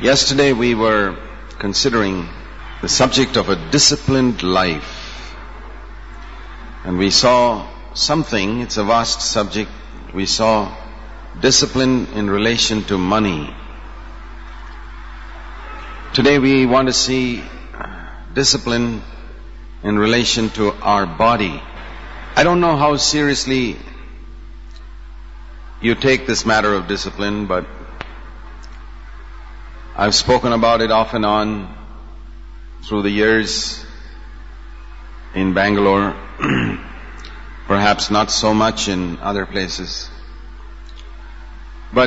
Yesterday we were considering the subject of a disciplined life. And we saw something, it's a vast subject, we saw discipline in relation to money. Today we want to see discipline in relation to our body. I don't know how seriously you take this matter of discipline, but I've spoken about it off and on through the years in Bangalore, perhaps not so much in other places. But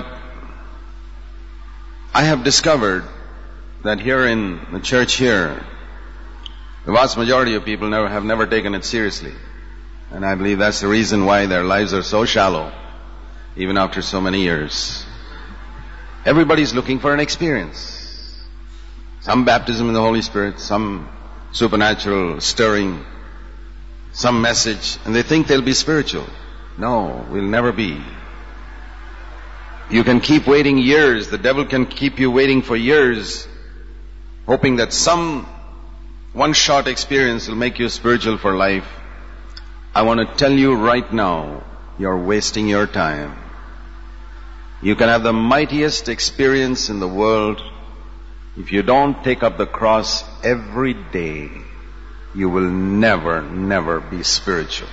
I have discovered that here in the church here, the vast majority of people have never taken it seriously. And I believe that's the reason why their lives are so shallow, even after so many years. Everybody's looking for an experience. Some baptism in the Holy Spirit, some supernatural stirring, some message, and they think they'll be spiritual. No, we'll never be. You can keep waiting years. The devil can keep you waiting for years, hoping that some one-shot experience will make you spiritual for life. I want to tell you right now, you're wasting your time. You can have the mightiest experience in the world. If you don't take up the cross every day, you will never be spiritual.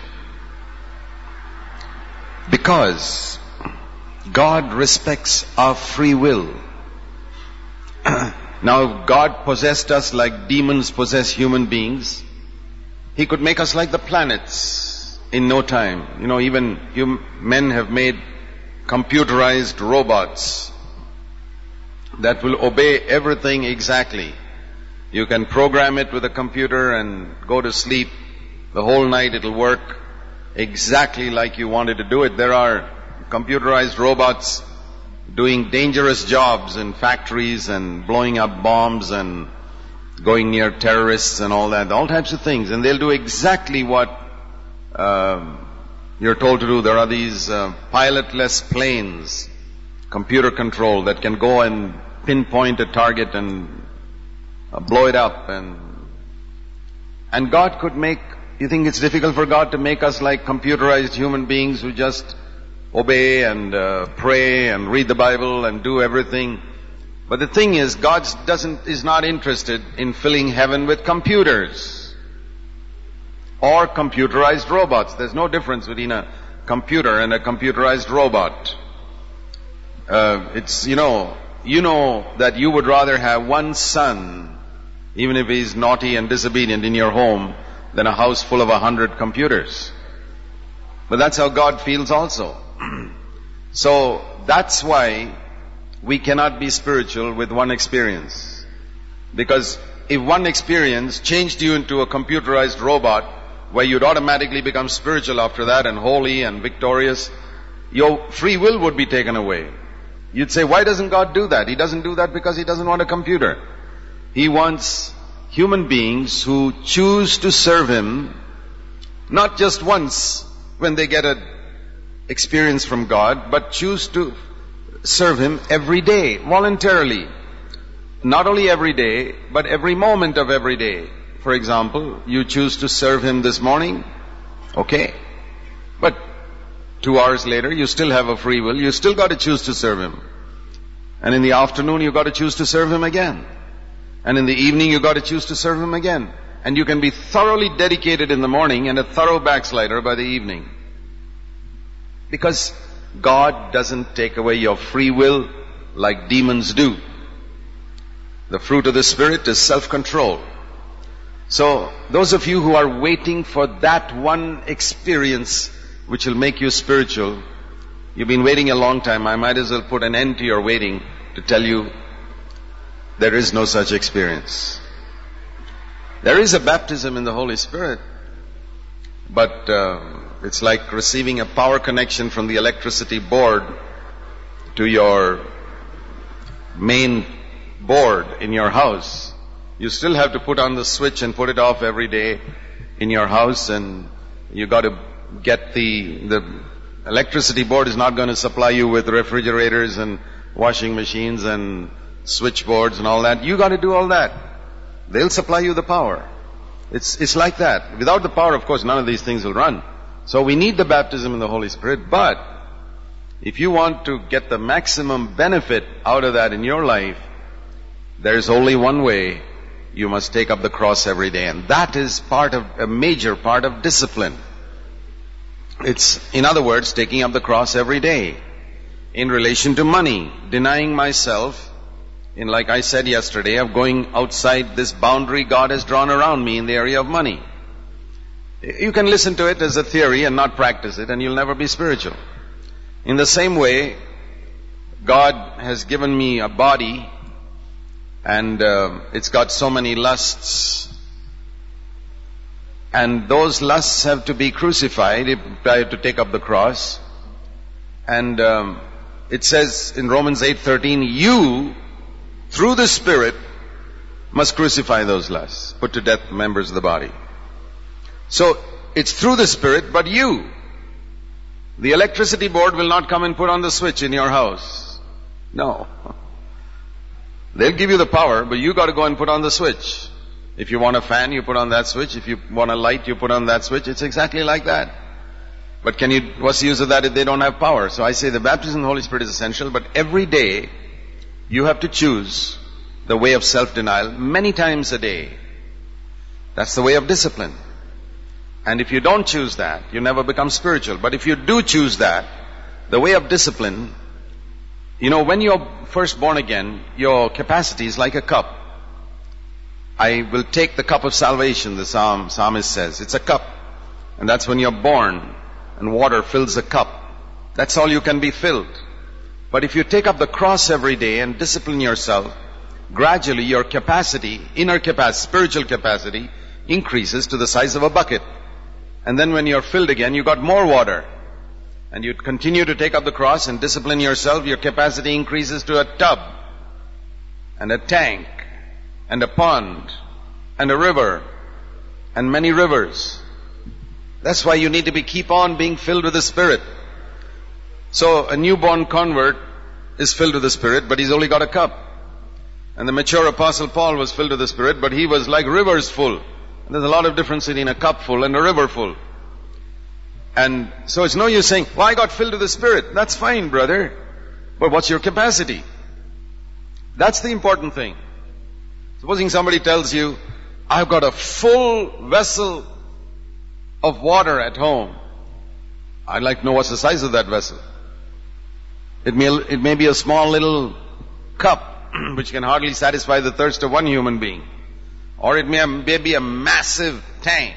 Because God respects our free will. Now, if God possessed us like demons possess human beings, He could make us like the planets in no time. Even men have made computerized robots that will obey everything exactly. You can program it with a computer and go to sleep. The whole night it'll work exactly like you wanted to do it. There are computerized robots doing dangerous jobs in factories and blowing up bombs and going near terrorists and all that, all types of things. And they'll do exactly what you're told to do. There are these pilotless planes, computer control, that can go and pinpoint a target and blow it up. And God could make, you think it's difficult for God to make us like computerized human beings who just obey and pray and read the Bible and do everything? But the thing is, God is not interested in filling heaven with computers or computerized robots. There's no difference between a computer and a computerized robot. You know that you would rather have one son, even if he's naughty and disobedient, in your home than a house full of 100 computers. But that's how God feels also. So that's why we cannot be spiritual with one experience. Because if one experience changed you into a computerized robot, where you'd automatically become spiritual after that and holy and victorious, your free will would be taken away. You'd say, why doesn't God do that? He doesn't do that because He doesn't want a computer. He wants human beings who choose to serve Him, not just once when they get an experience from God, but choose to serve Him every day, voluntarily. Not only every day, but every moment of every day. For example, you choose to serve Him this morning, okay. But 2 hours later, you still have a free will. You still got to choose to serve Him. And in the afternoon, you got to choose to serve Him again. And in the evening, you got to choose to serve Him again. And you can be thoroughly dedicated in the morning and a thorough backslider by the evening. Because God doesn't take away your free will like demons do. The fruit of the Spirit is self-control. So, those of you who are waiting for that one experience which will make you spiritual, you've been waiting a long time. I might as well put an end to your waiting to tell you there is no such experience. There is a baptism in the Holy Spirit, but it's like receiving a power connection from the electricity board to your main board in your house. You still have to put on the switch and put it off every day in your house, and you got to get the electricity board is not going to supply you with refrigerators and washing machines and switchboards and all that. You got to do all that. They'll supply you the power. It's like that. Without the power, of course, none of these things will run. So we need the baptism in the Holy Spirit, but if you want to get the maximum benefit out of that in your life, there is only one way. You must take up the cross every day. And that is a major part of discipline. It's, in other words, taking up the cross every day. In relation to money, denying myself, in like I said yesterday, of going outside this boundary God has drawn around me in the area of money. You can listen to it as a theory and not practice it, and you'll never be spiritual. In the same way, God has given me a body, and it's got so many lusts. And those lusts have to be crucified if I have to take up the cross. And it says in Romans 8:13, you, through the Spirit, must crucify those lusts, put to death members of the body. So, it's through the Spirit, but you. The electricity board will not come and put on the switch in your house. No. They'll give you the power, but you got to go and put on the switch. If you want a fan, you put on that switch. If you want a light, you put on that switch. It's exactly like that. But what's the use of that if they don't have power? So I say the baptism in the Holy Spirit is essential, but every day you have to choose the way of self-denial many times a day. That's the way of discipline. And if you don't choose that, you never become spiritual. But if you do choose that, the way of discipline, when you're first born again, your capacity is like a cup. I will take the cup of salvation, the psalmist says. It's a cup. And that's when you're born, and water fills the cup. That's all you can be filled. But if you take up the cross every day and discipline yourself, gradually your capacity, inner capacity, spiritual capacity, increases to the size of a bucket. And then when you're filled again, you got more water. And you continue to take up the cross and discipline yourself, your capacity increases to a tub, and a tank, and a pond, and a river, and many rivers. That's why you need to keep on being filled with the Spirit. So a newborn convert is filled with the Spirit, but he's only got a cup. And the mature Apostle Paul was filled with the Spirit, but he was like rivers full. And there's a lot of difference between a cup full and a river full. And so it's no use saying, well, I got filled with the Spirit. That's fine, brother. But what's your capacity? That's the important thing. Supposing somebody tells you, I've got a full vessel of water at home. I'd like to know what's the size of that vessel. It may be a small little cup, which can hardly satisfy the thirst of one human being. Or it may be a massive tank.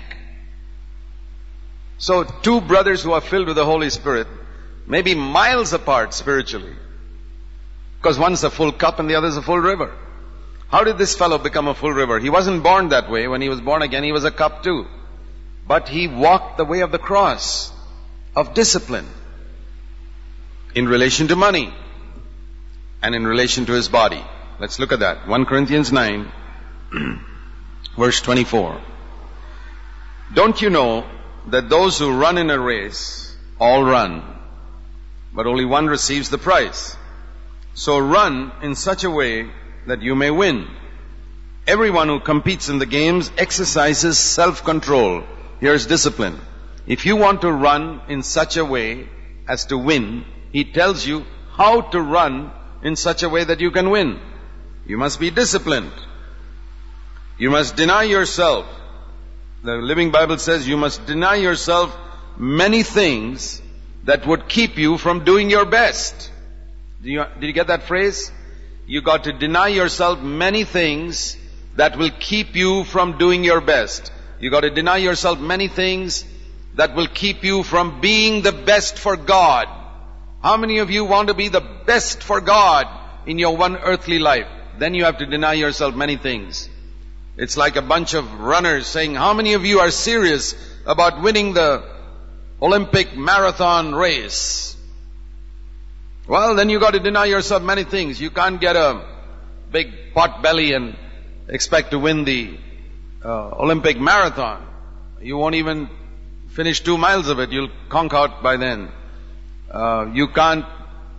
So two brothers who are filled with the Holy Spirit may be miles apart spiritually. Because one's a full cup and the other's a full river. How did this fellow become a full river? He wasn't born that way. When he was born again, he was a cup too. But he walked the way of the cross, of discipline, in relation to money, and in relation to his body. Let's look at that. 1 Corinthians 9, verse 24. Don't you know that those who run in a race all run, but only one receives the prize? So run in such a way that you may win. Everyone who competes in the games exercises self-control. Here's discipline. If you want to run in such a way as to win, he tells you how to run in such a way that you can win. You must be disciplined. You must deny yourself. The Living Bible says you must deny yourself many things that would keep you from doing your best. Did you get that phrase? You got to deny yourself many things that will keep you from doing your best. You got to deny yourself many things that will keep you from being the best for God. How many of you want to be the best for God in your one earthly life? Then you have to deny yourself many things. It's like a bunch of runners saying, how many of you are serious about winning the Olympic marathon race? Well, then you got to deny yourself many things. You can't get a big pot belly and expect to win the Olympic marathon. You won't even finish 2 miles of it. You'll conk out by then. You can't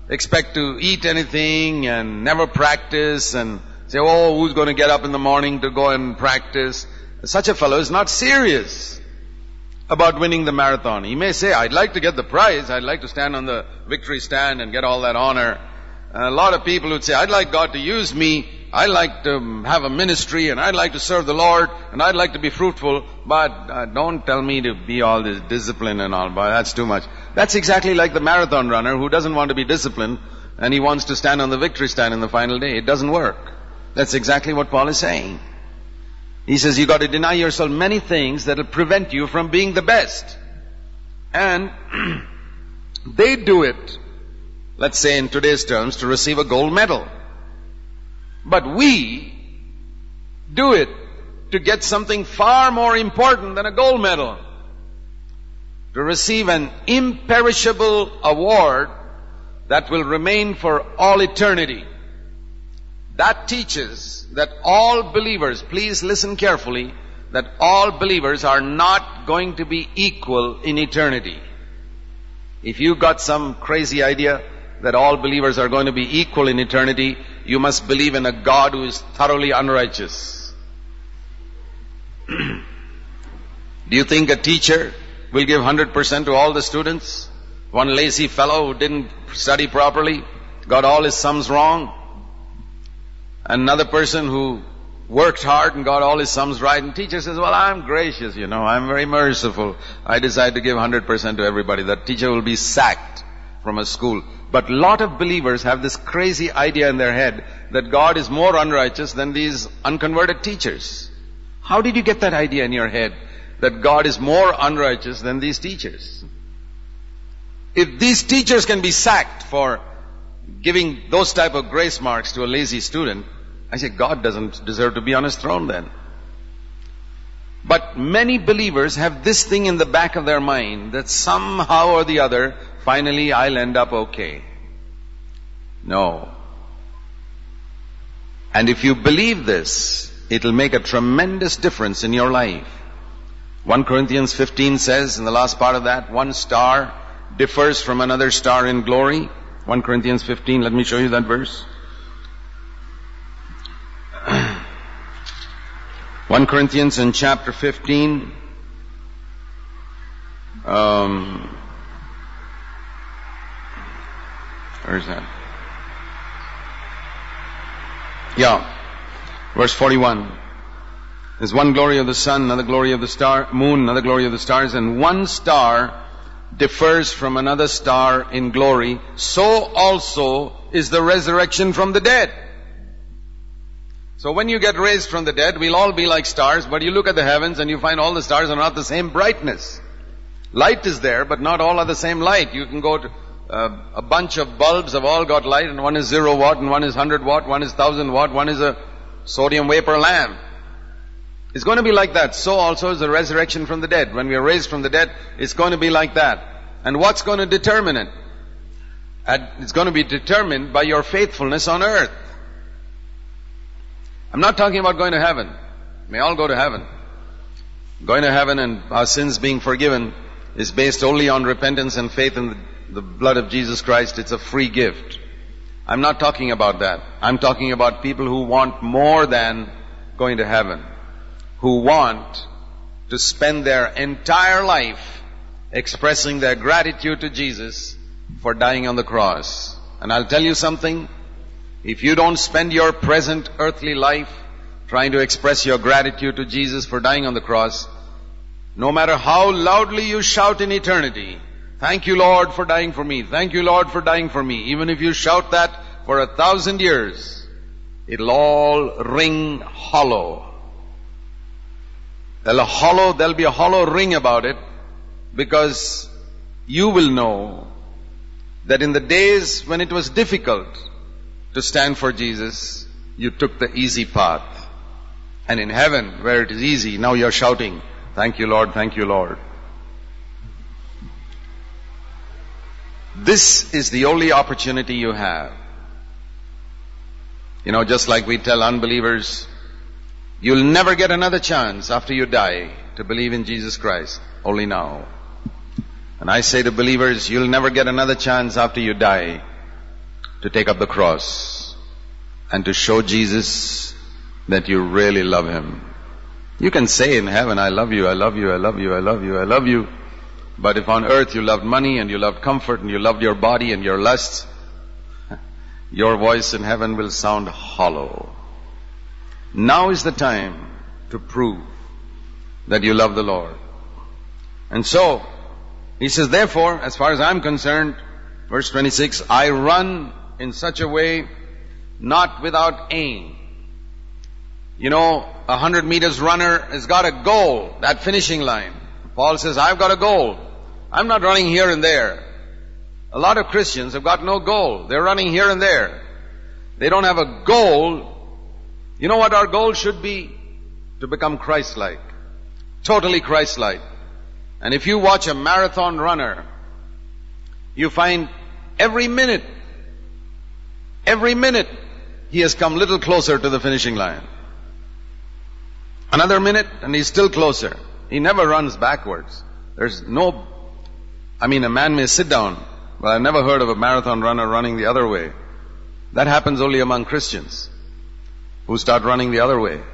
expect to eat anything and never practice and say, oh, who's going to get up in the morning to go and practice? Such a fellow is not serious about winning the marathon. He may say, I'd like to get the prize. I'd like to stand on the victory stand and get all that honor. A lot of people would say, I'd like God to use me. I'd like to have a ministry and I'd like to serve the Lord and I'd like to be fruitful. But don't tell me to be all this discipline and all. But that's too much. That's exactly like the marathon runner who doesn't want to be disciplined and he wants to stand on the victory stand in the final day. It doesn't work. That's exactly what Paul is saying. He says you got to deny yourself many things that will prevent you from being the best. And they do it, let's say in today's terms, to receive a gold medal. But we do it to get something far more important than a gold medal. To receive an imperishable award that will remain for all eternity. That teaches that all believers, please listen carefully, that all believers are not going to be equal in eternity. If you got some crazy idea that all believers are going to be equal in eternity, you must believe in a God who is thoroughly unrighteous. Do you think a teacher will give 100% to all the students? One lazy fellow who didn't study properly, got all his sums wrong. Another person who worked hard and got all his sums right, and teacher says, well, I'm gracious, I'm very merciful. I decide to give 100% to everybody. That teacher will be sacked from a school. But a lot of believers have this crazy idea in their head that God is more unrighteous than these unconverted teachers. How did you get that idea in your head that God is more unrighteous than these teachers? If these teachers can be sacked for giving those type of grace marks to a lazy student, I say God doesn't deserve to be on his throne then. But many believers have this thing in the back of their mind that somehow or the other, finally I'll end up okay. No. And if you believe this, it'll make a tremendous difference in your life. 1 Corinthians 15 says in the last part of that, one star differs from another star in glory. 1 Corinthians 15, let me show you that verse. 1 Corinthians in chapter 15. Where is that? Yeah. Verse 41. There's one glory of the sun, another glory of the moon, another glory of the stars, and one star differs from another star in glory. So also is the resurrection from the dead. So when you get raised from the dead, we'll all be like stars, but you look at the heavens and you find all the stars are not the same brightness. Light is there, but not all are the same light. You can go to a bunch of bulbs have all got light, and one is 0 watt, and one is 100 watt, one is 1000 watt, one is a sodium vapor lamp. It's going to be like that. So also is the resurrection from the dead. When we are raised from the dead, it's going to be like that. And what's going to determine it? It's going to be determined by your faithfulness on earth. I'm not talking about going to heaven. May all go to heaven. Going to heaven and our sins being forgiven is based only on repentance and faith in the blood of Jesus Christ. It's a free gift. I'm not talking about that. I'm talking about people who want more than going to heaven. Who want to spend their entire life expressing their gratitude to Jesus for dying on the cross. And I'll tell you something. If you don't spend your present earthly life trying to express your gratitude to Jesus for dying on the cross, no matter how loudly you shout in eternity, thank you Lord for dying for me, thank you Lord for dying for me, even if you shout that for 1,000 years, it'll all ring hollow. There'll be a hollow ring about it, because you will know that in the days when it was difficult to stand for Jesus, you took the easy path. And in heaven, where it is easy, now you're shouting, thank you Lord, thank you Lord. This is the only opportunity you have. Just like we tell unbelievers, you'll never get another chance after you die to believe in Jesus Christ, only now. And I say to believers, you'll never get another chance after you die to take up the cross and to show Jesus that you really love Him. You can say in heaven, I love you, I love you, I love you, I love you, I love you. But if on earth you loved money and you loved comfort and you loved your body and your lusts, your voice in heaven will sound hollow. Now is the time to prove that you love the Lord. And so, he says, therefore, as far as I'm concerned, verse 26, I run in such a way, not without aim. You know, 100 meters runner has got a goal, that finishing line. Paul says, I've got a goal. I'm not running here and there. A lot of Christians have got no goal. They're running here and there. They don't have a goal. You know what our goal should be? To become Christ-like. Totally Christ-like. And if you watch a marathon runner, you find every minute, he has come a little closer to the finishing line. Another minute and he's still closer. He never runs backwards. A man may sit down, but I've never heard of a marathon runner running the other way. That happens only among Christians who start running the other way.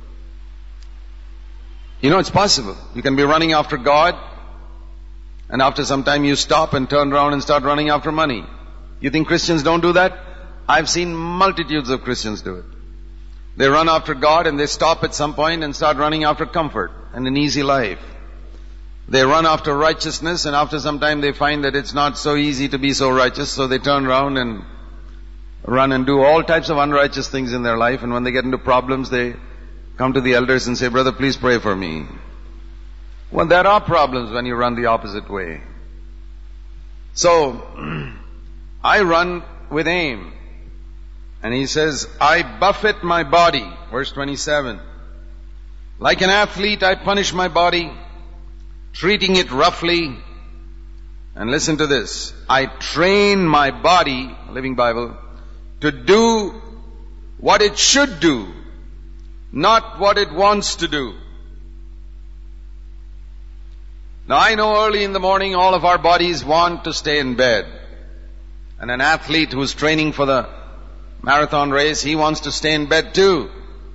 You know, it's possible. You can be running after God, and after some time you stop and turn around and start running after money. You think Christians don't do that? I've seen multitudes of Christians do it. They run after God and they stop at some point and start running after comfort and an easy life. They run after righteousness, and after some time they find that it's not so easy to be so righteous, so they turn around and run and do all types of unrighteous things in their life, and when they get into problems, they come to the elders and say, brother, please pray for me. Well, there are problems when you run the opposite way. So, I run with aim. And he says, I buffet my body. Verse 27. Like an athlete, I punish my body, treating it roughly. And listen to this. I train my body, Living Bible, to do what it should do, not what it wants to do. Now I know early in the morning all of our bodies want to stay in bed. And an athlete who's training for the marathon race, he wants to stay in bed too.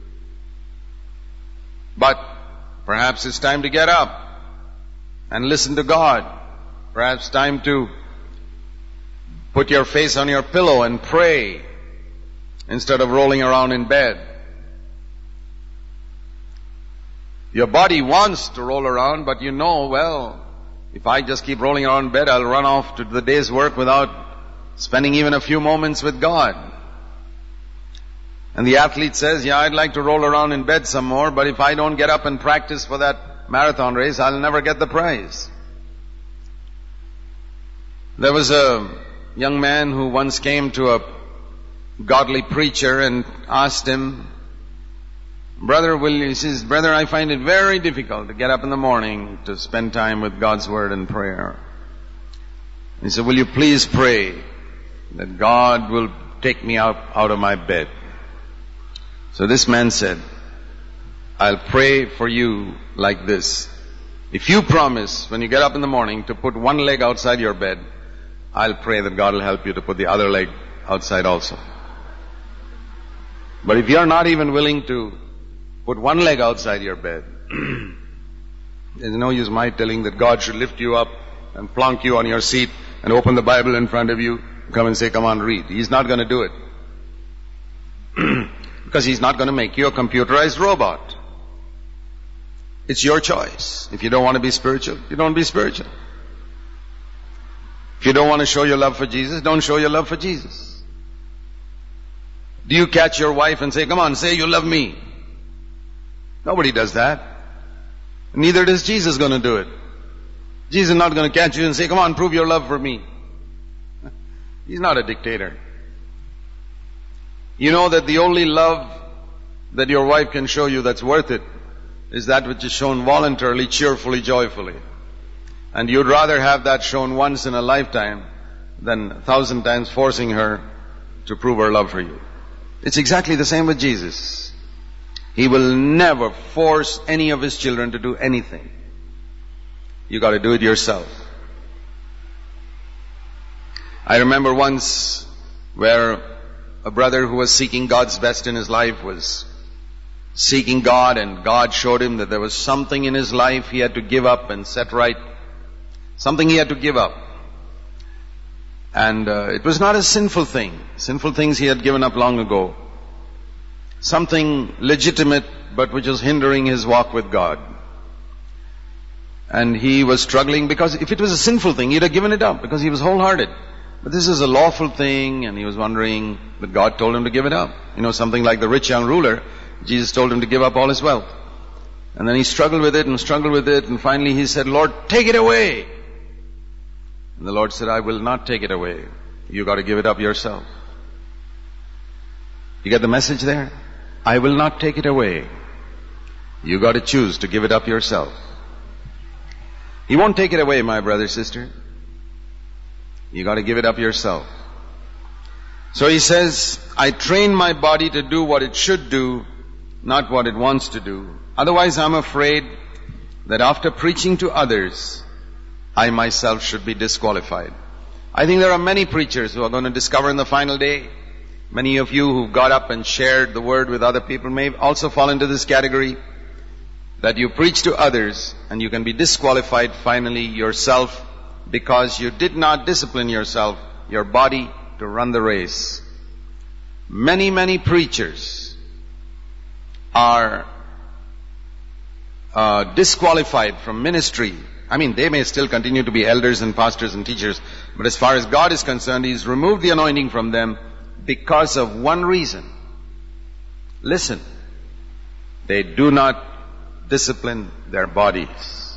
But perhaps it's time to get up and listen to God. Perhaps time to put your face on your pillow and pray instead of rolling around in bed. Your body wants to roll around, but you know, well, if I just keep rolling around in bed, I'll run off to the day's work without spending even a few moments with God. And the athlete says, yeah, I'd like to roll around in bed some more, but if I don't get up and practice for that marathon race, I'll never get the prize. There was a young man who once came to a godly preacher and asked him, he says, brother, I find it very difficult to get up in the morning to spend time with God's Word and prayer. He said, will you please pray that God will take me out of my bed? So this man said, I'll pray for you like this. If you promise when you get up in the morning to put one leg outside your bed, I'll pray that God will help you to put the other leg outside also. But if you're not even willing to put one leg outside your bed, there's no use my telling that God should lift you up and plonk you on your seat and open the Bible in front of you, come and say, come on, read. He's not going to do it. Because He's not going to make you a computerized robot. It's your choice. If you don't want to be spiritual, you don't be spiritual. If you don't want to show your love for Jesus, don't show your love for Jesus. Do you catch your wife and say, come on, say you love me? Nobody does that. Neither is Jesus going to do it. Jesus is not going to catch you and say, come on, prove your love for me. He's not a dictator. You know that the only love that your wife can show you that's worth it is that which is shown voluntarily, cheerfully, joyfully. And you'd rather have that shown once in a lifetime than 1,000 times forcing her to prove her love for you. It's exactly the same with Jesus. He will never force any of His children to do anything. You got to do it yourself. I remember once where a brother who was seeking God's best in his life was seeking God, and God showed him that there was something in his life he had to give up and set right. Something he had to give up. And it was not a sinful thing. Sinful things he had given up long ago. Something legitimate, but which was hindering his walk with God. And he was struggling, because if it was a sinful thing, he'd have given it up, because he was wholehearted. But this is a lawful thing, and he was wondering, but God told him to give it up. You know, something like the rich young ruler, Jesus told him to give up all his wealth. And then he struggled with it, and finally he said, Lord, take it away. And the Lord said, I will not take it away. You got to give it up yourself. You get the message there? I will not take it away. You got to choose to give it up yourself. He won't take it away, my brother, sister. You got to give it up yourself. So he says, I train my body to do what it should do, not what it wants to do. Otherwise, I'm afraid that after preaching to others, I myself should be disqualified. I think there are many preachers who are going to discover in the final day. Many of you who got up and shared the word with other people may also fall into this category, that you preach to others and you can be disqualified finally yourself because you did not discipline yourself, your body, to run the race. Many preachers are disqualified from ministry. I mean, they may still continue to be elders and pastors and teachers, but as far as God is concerned, He's removed the anointing from them because of one reason. Listen, they do not discipline their bodies.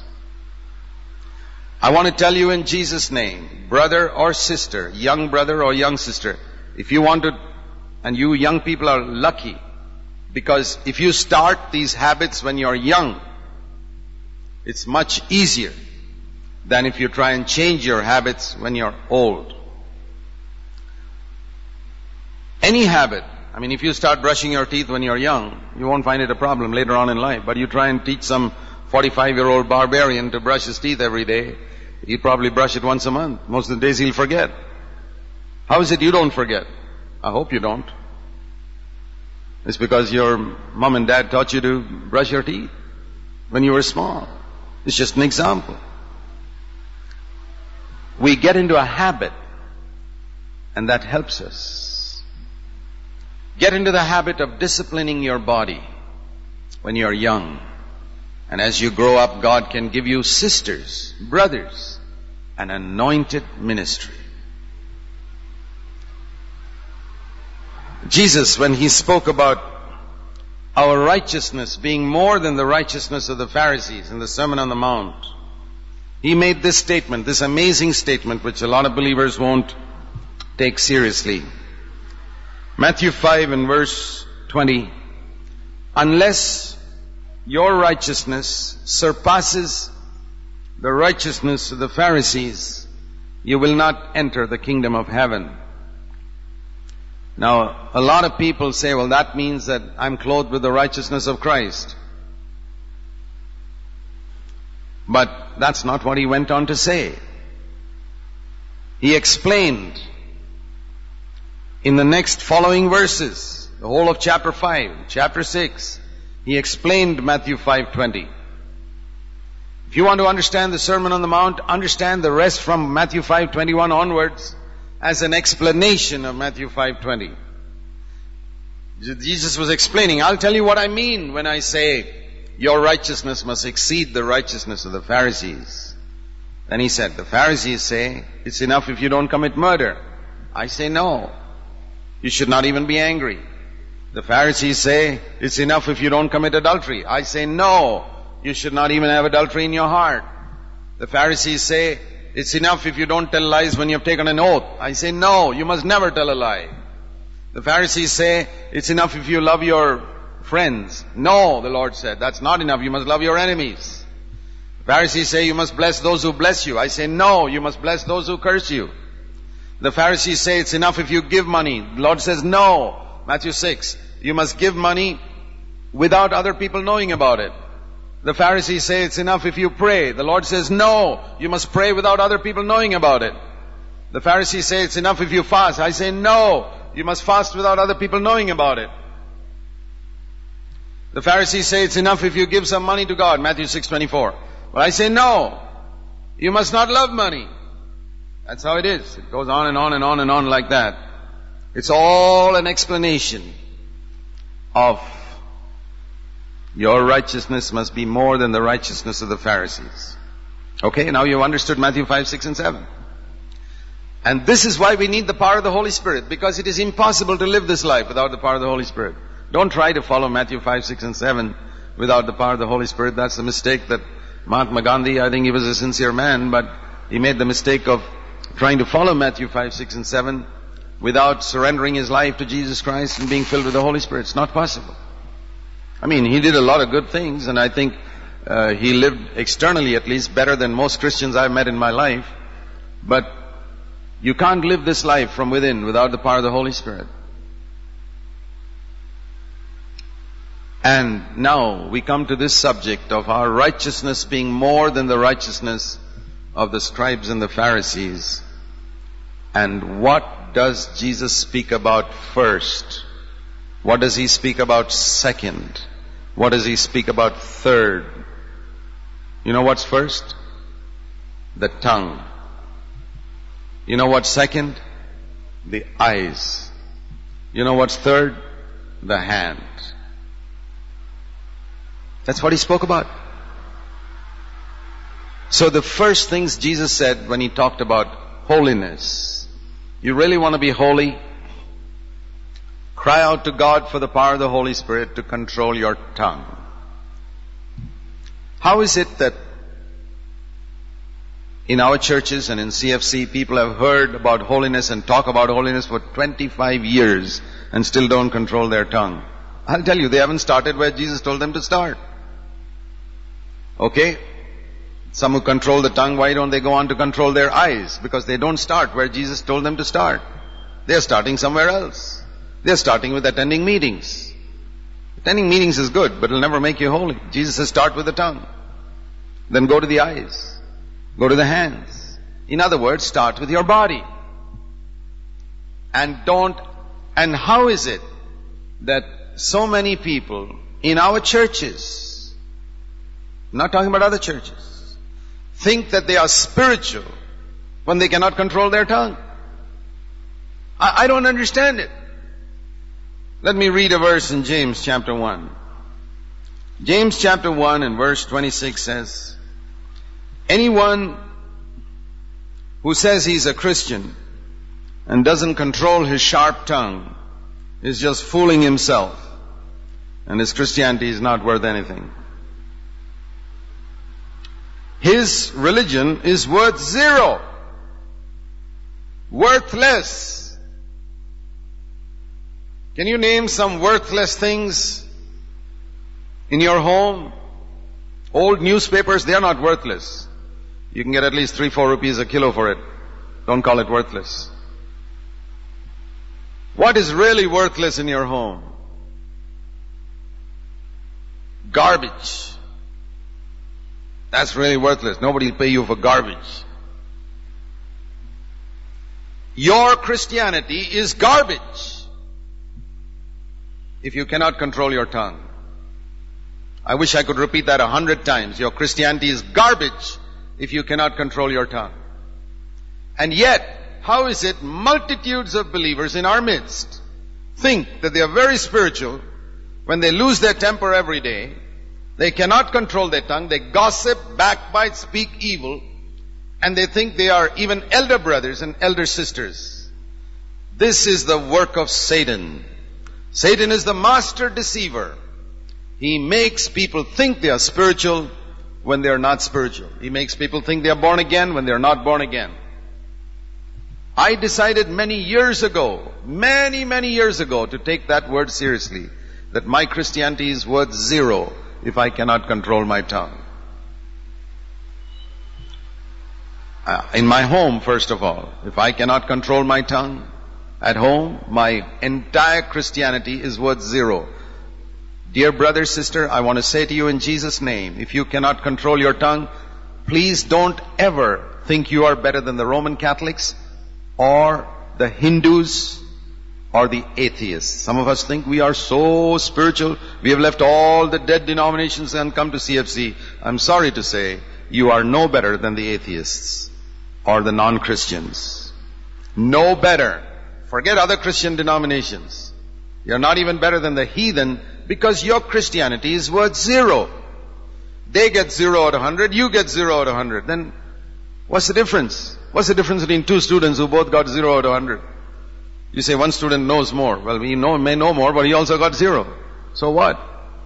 I want to tell you in Jesus' name, brother or sister, young brother or young sister, if you want to, and you young people are lucky, because if you start these habits when you're young, it's much easier than if you try and change your habits when you're old. Any habit, I mean, if you start brushing your teeth when you're young, you won't find it a problem later on in life. But you try and teach some 45-year-old barbarian to brush his teeth every day, he'll probably brush it once a month. Most of the days he'll forget. How is it you don't forget? I hope you don't. It's because your mom and dad taught you to brush your teeth when you were small. It's just an example. We get into a habit, and that helps us. Get into the habit of disciplining your body when you're young. And as you grow up, God can give you sisters, brothers, an anointed ministry. Jesus, when He spoke about our righteousness being more than the righteousness of the Pharisees in the Sermon on the Mount, He made this statement, this amazing statement, which a lot of believers won't take seriously. Matthew 5 and verse 20, unless your righteousness surpasses the righteousness of the Pharisees, you will not enter the kingdom of heaven. Now, a lot of people say, well, that means that I'm clothed with the righteousness of Christ. But that's not what He went on to say. He explained in the next following verses, the whole of chapter 5, chapter 6, He explained Matthew 5:20. If you want to understand the Sermon on the Mount, understand the rest from Matthew 5:21 onwards as an explanation of Matthew 5:20. Jesus was explaining, I'll tell you what I mean when I say your righteousness must exceed the righteousness of the Pharisees. Then He said, the Pharisees say, it's enough if you don't commit murder. I say no. You should not even be angry. The Pharisees say, it's enough if you don't commit adultery. I say no. You should not even have adultery in your heart. The Pharisees say, it's enough if you don't tell lies when you have taken an oath. I say no. You must never tell a lie. The Pharisees say, it's enough if you love your friends. No, the Lord said, that's not enough. You must love your enemies. The Pharisees say, you must bless those who bless you. I say no. You must bless those who curse you. The Pharisees say, it's enough if you give money. The Lord says no. Matthew 6, you must give money without other people knowing about it. The Pharisees say, it's enough if you pray. The Lord says no. You must pray without other people knowing about it. The Pharisees say it's enough if you fast. I say no. You must fast without other people knowing about it. The Pharisees say it's enough if you give some money to God. Matthew 6:24. But I say no. You must not love money. That's how it is. It goes on and on and on and on like that. It's all an explanation of your righteousness must be more than the righteousness of the Pharisees. Okay, now you've understood Matthew 5, 6 and 7. And this is why we need the power of the Holy Spirit, because it is impossible to live this life without the power of the Holy Spirit. Don't try to follow Matthew 5, 6 and 7 without the power of the Holy Spirit. That's the mistake that Mahatma Gandhi, I think he was a sincere man, but he made the mistake of trying to follow Matthew 5, 6 and 7 without surrendering his life to Jesus Christ and being filled with the Holy Spirit. It's not possible. I mean, he did a lot of good things, and I think he lived externally at least better than most Christians I've met in my life. But you can't live this life from within without the power of the Holy Spirit. And now we come to this subject of our righteousness being more than the righteousness of the scribes and the Pharisees. And what does Jesus speak about first? What does he speak about second? What does he speak about third? You know what's first? The tongue. You know what's second? The eyes. You know what's third? The hand. That's what he spoke about. So the first things Jesus said when he talked about holiness, you really want to be holy? Cry out to God for the power of the Holy Spirit to control your tongue. How is it that in our churches and in CFC, people have heard about holiness and talk about holiness for 25 years and still don't control their tongue? I'll tell you, they haven't started where Jesus told them to start. Okay? Some who control the tongue, why don't they go on to control their eyes? Because they don't start where Jesus told them to start. They're starting somewhere else. They're starting with attending meetings. Attending meetings is good, but it'll never make you holy. Jesus says start with the tongue. Then go to the eyes. Go to the hands. In other words, start with your body. And how is it that so many people in our churches, I'm not talking about other churches, think that they are spiritual when they cannot control their tongue? I don't understand it. Let me read a verse in James chapter 1. James chapter 1 and verse 26 says, anyone who says he's a Christian and doesn't control his sharp tongue is just fooling himself, and his Christianity is not worth anything. His religion is worth zero. Worthless. Can you name some worthless things in your home? Old newspapers, they are not worthless. You can get at least 3-4 rupees a kilo for it. Don't call it worthless. What is really worthless in your home? Garbage. That's really worthless. Nobody will pay you for garbage. Your Christianity is garbage if you cannot control your tongue. I wish I could repeat that 100 times. Your Christianity is garbage if you cannot control your tongue. And yet, how is it multitudes of believers in our midst think that they are very spiritual when they lose their temper every day? They cannot control their tongue. They gossip, backbite, speak evil, and they think they are even elder brothers and elder sisters. This is the work of Satan. Satan is the master deceiver. He makes people think they are spiritual when they are not spiritual. He makes people think they are born again when they are not born again. I decided many years ago, many years ago, to take that word seriously, that my Christianity is worth zero if I cannot control my tongue. In my home, first of all, if I cannot control my tongue at home, my entire Christianity is worth zero. Dear brother, sister, I want to say to you in Jesus' name, if you cannot control your tongue, please don't ever think you are better than the Roman Catholics or the Hindus or the atheists. Some of us think we are so spiritual, we have left all the dead denominations and come to CFC. I'm sorry to say, you are no better than the atheists or the non-Christians. No better. Forget other Christian denominations. You're not even better than the heathen because your Christianity is worth 0. They get 0 out of 100, you get 0 out of 100. Then what's the difference? What's the difference between two students who both got 0 out of 100? You say one student knows more. Well, he may know more, but he also got 0. So what?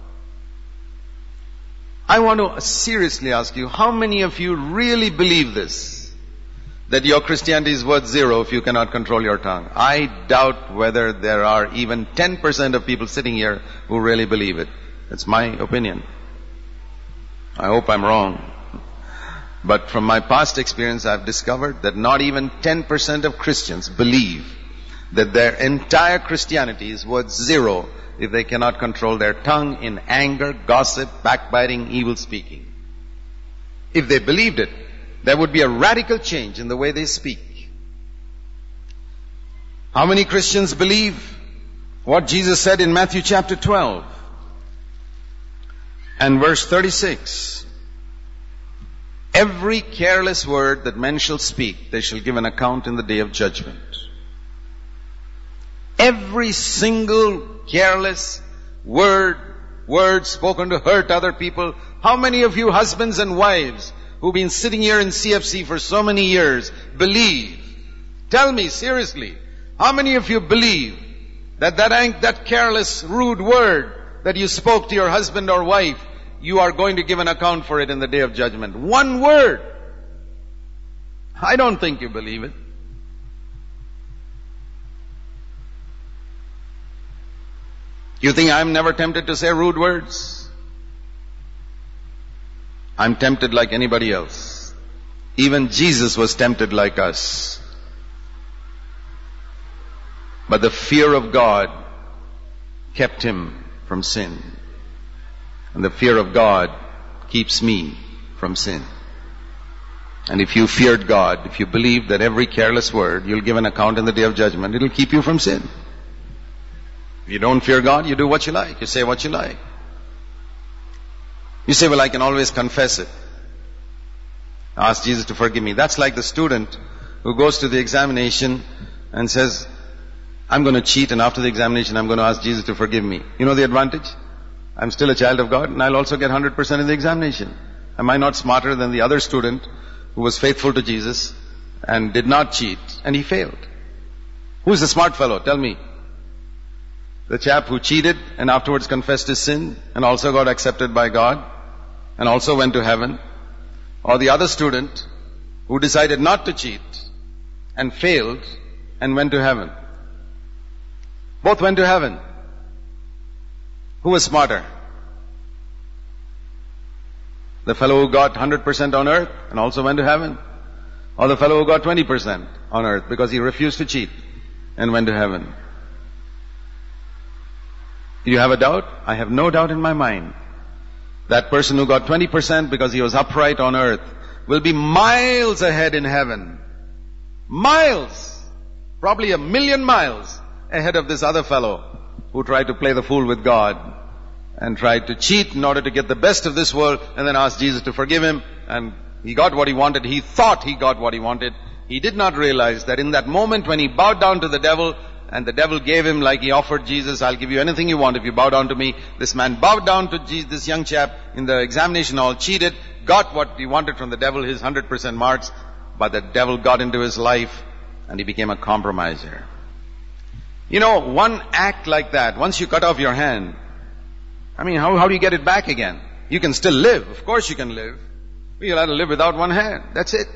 I want to seriously ask you, how many of you really believe this? That your Christianity is worth 0 if you cannot control your tongue? I doubt whether there are even 10% of people sitting here who really believe it. That's my opinion. I hope I'm wrong. But from my past experience, I've discovered that not even 10% of Christians believe that their entire Christianity is worth 0 if they cannot control their tongue in anger, gossip, backbiting, evil speaking. If they believed it, there would be a radical change in the way they speak. How many Christians believe what Jesus said in Matthew chapter 12 and verse 36? Every careless word that men shall speak, they shall give an account in the day of judgment. Every single careless word spoken to hurt other people. How many of you husbands and wives who've been sitting here in CFC for so many years believe? Tell me seriously, how many of you believe that careless, rude word that you spoke to your husband or wife, you are going to give an account for it in the day of judgment? One word. I don't think you believe it. You think I'm never tempted to say rude words? I'm tempted like anybody else. Even Jesus was tempted like us. But the fear of God kept him from sin. And the fear of God keeps me from sin. And if you feared God, if you believe that every careless word you'll give an account in the day of judgment, it'll keep you from sin. If you don't fear God, you do what you like. You say what you like. You say, well, I can always confess it. Ask Jesus to forgive me. That's like the student who goes to the examination and says, I'm going to cheat, and after the examination I'm going to ask Jesus to forgive me. You know the advantage? I'm still a child of God and I'll also get 100% in the examination. Am I not smarter than the other student who was faithful to Jesus and did not cheat and he failed? Who's the smart fellow? Tell me. The chap who cheated and afterwards confessed his sin and also got accepted by God and also went to heaven? Or the other student who decided not to cheat and failed and went to heaven? Both went to heaven. Who was smarter? The fellow who got 100% on earth and also went to heaven? Or the fellow who got 20% on earth because he refused to cheat and went to heaven? You have a doubt? I have no doubt in my mind. That person who got 20% because he was upright on earth will be miles ahead in heaven. Miles. Probably 1,000,000 miles ahead of this other fellow who tried to play the fool with God and tried to cheat in order to get the best of this world and then asked Jesus to forgive him, and he got what he wanted. He thought he got what he wanted. He did not realize that in that moment when he bowed down to the devil, and the devil gave him, like he offered Jesus, I'll give you anything you want if you bow down to me. This man bowed down to this young chap in the examination hall, cheated, got what he wanted from the devil, his 100% marks, but the devil got into his life and he became a compromiser. You know, one act like that, once you cut off your hand, I mean, how do you get it back again? You can still live. Of course you can live. But you'll have to live without one hand. That's it.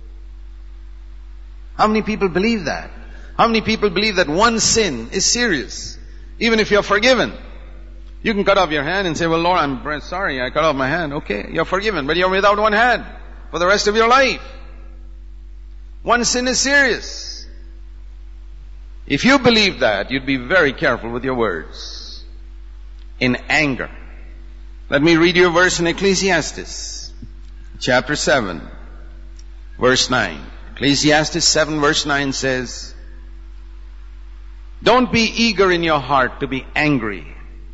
How many people believe that? How many people believe that one sin is serious? Even if you're forgiven. You can cut off your hand and say, well, Lord, I'm sorry, I cut off my hand. Okay, you're forgiven, but you're without one hand for the rest of your life. One sin is serious. If you believe that, you'd be very careful with your words. In anger. Let me read you a verse in Ecclesiastes, chapter 7, verse 9. Ecclesiastes 7 verse 9 says, don't be eager in your heart to be angry.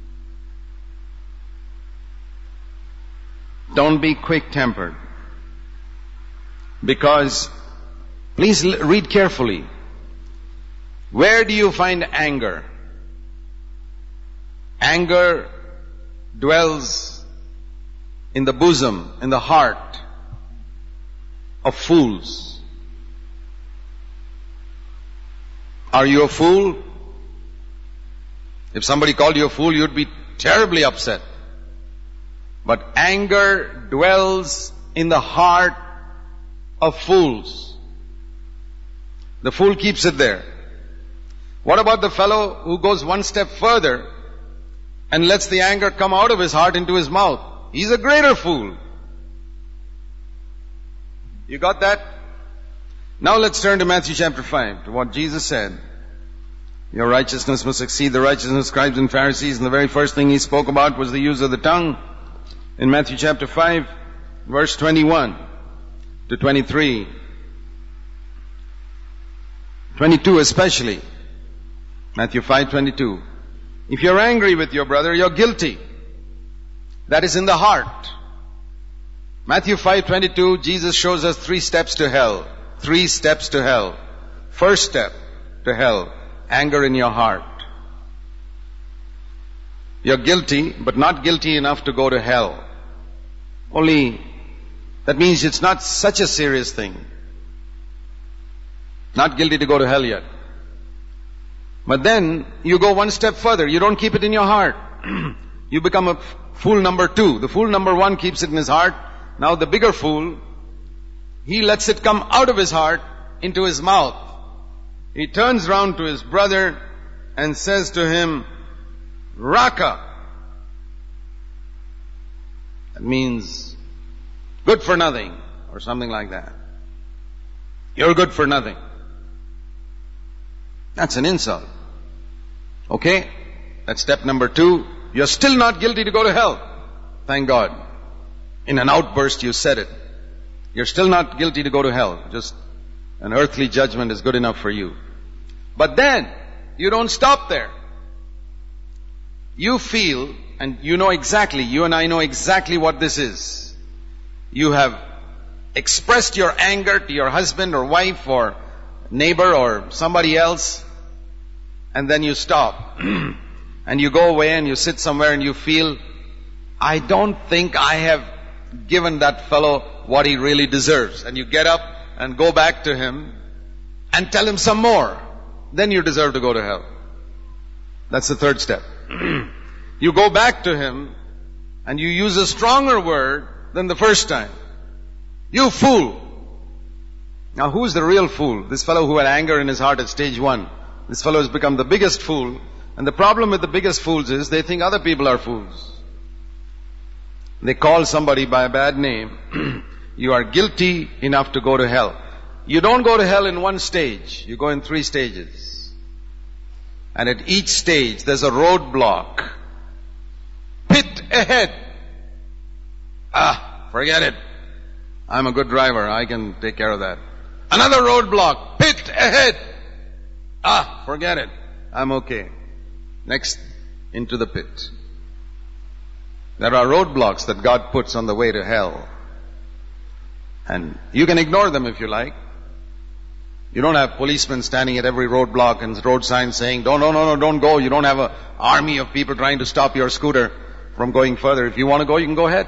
Don't be quick-tempered. Because, please read carefully. Where do you find anger? Anger dwells in the bosom, in the heart of fools. Are you a fool? If somebody called you a fool, you'd be terribly upset. But anger dwells in the heart of fools. The fool keeps it there. What about the fellow who goes one step further and lets the anger come out of his heart into his mouth? He's a greater fool. You got that? Now let's turn to Matthew chapter 5, to what Jesus said. Your righteousness must exceed the righteousness of scribes and Pharisees. And the very first thing he spoke about was the use of the tongue. In Matthew chapter 5, verse 21 to 23. 22 especially. Matthew 5:22. If you're angry with your brother, you're guilty. That is in the heart. Matthew 5:22, Jesus shows us 3 steps to hell. 3 steps to hell. First step to hell, anger in your heart. You're guilty, but not guilty enough to go to hell. Only, that means it's not such a serious thing. Not guilty to go to hell yet. But then, you go one step further. You don't keep it in your heart. You become a fool number 2. The fool number 1 keeps it in his heart. Now the bigger fool, he lets it come out of his heart into his mouth. He turns round to his brother and says to him, Raka. That means good for nothing, or something like that. You're good for nothing. That's an insult. Okay? That's step number 2. You're still not guilty to go to hell. Thank God. In an outburst you said it. You're still not guilty to go to hell. Just an earthly judgment is good enough for you. But then, you don't stop there. You feel, and you know exactly, you and I know exactly what this is. You have expressed your anger to your husband or wife or neighbor or somebody else, and then you stop. And you go away and you sit somewhere and you feel, I don't think I have given that fellow what he really deserves. And you get up and go back to him and tell him some more. Then you deserve to go to hell. That's the third step. You go back to him and you use a stronger word than the first time. You fool. Now who's the real fool? This fellow who had anger in his heart at stage 1. This fellow has become the biggest fool. And the problem with the biggest fools is they think other people are fools. They call somebody by a bad name. You are guilty enough to go to hell. You don't go to hell in one stage. You go in 3 stages. And at each stage there's a roadblock. Pit ahead. Forget it. I'm a good driver. I can take care of that. Another roadblock. Pit ahead. Forget it. I'm okay. Next, into the pit. There are roadblocks that God puts on the way to hell. And you can ignore them if you like. You don't have policemen standing at every roadblock and road signs saying, don't go. You don't have an army of people trying to stop your scooter from going further. If you want to go, you can go ahead.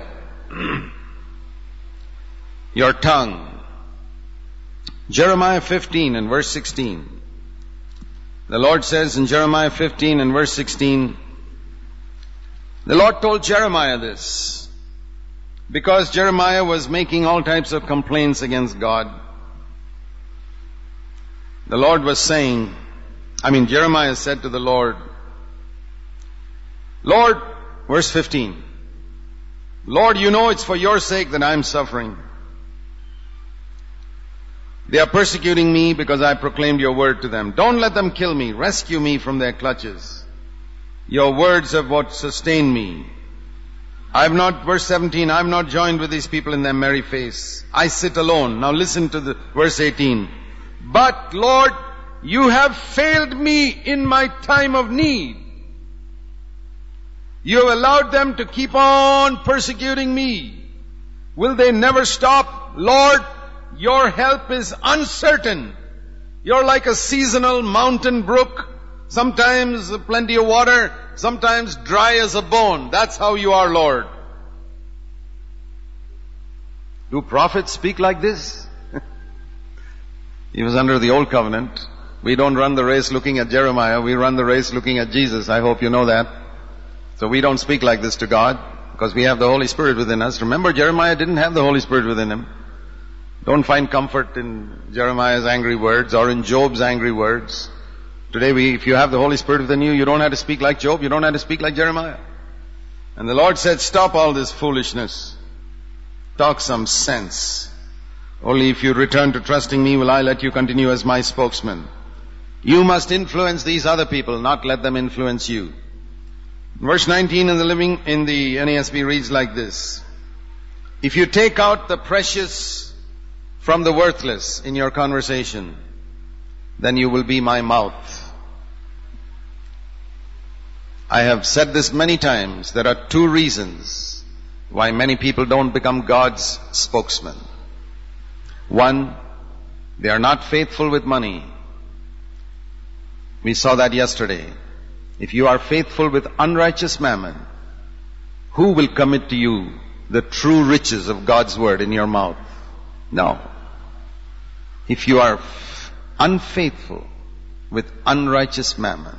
Your tongue. Jeremiah 15 and verse 16. The Lord says in Jeremiah 15 and verse 16, the Lord told Jeremiah this, because Jeremiah was making all types of complaints against God. The Lord was saying, Jeremiah said to the Lord, Lord, verse 15, Lord, you know it's for your sake that I'm suffering. They are persecuting me because I proclaimed your word to them. Don't let them kill me. Rescue me from their clutches. Your words are what sustain me. verse 17, I have not joined with these people in their merry face. I sit alone. Now listen to the verse 18. But Lord, you have failed me in my time of need. You have allowed them to keep on persecuting me. Will they never stop? Lord, your help is uncertain. You're like a seasonal mountain brook. Sometimes plenty of water, sometimes dry as a bone. That's how you are, Lord. Do prophets speak like this? He was under the old covenant. We don't run the race looking at Jeremiah. We run the race looking at Jesus. I hope you know that. So we don't speak like this to God because we have the Holy Spirit within us. Remember, Jeremiah didn't have the Holy Spirit within him. Don't find comfort in Jeremiah's angry words or in Job's angry words. Today, if you have the Holy Spirit within you, you don't have to speak like Job. You don't have to speak like Jeremiah. And the Lord said, stop all this foolishness. Talk some sense. Only if you return to trusting me will I let you continue as my spokesman. You must influence these other people, not let them influence you. Verse 19 in the NASB reads like this. If you take out the precious from the worthless in your conversation, then you will be my mouth. I have said this many times. There are two reasons why many people don't become God's spokesman. One, they are not faithful with money. We saw that yesterday. If you are faithful with unrighteous mammon, who will commit to you the true riches of God's word in your mouth? No. If you are unfaithful with unrighteous mammon,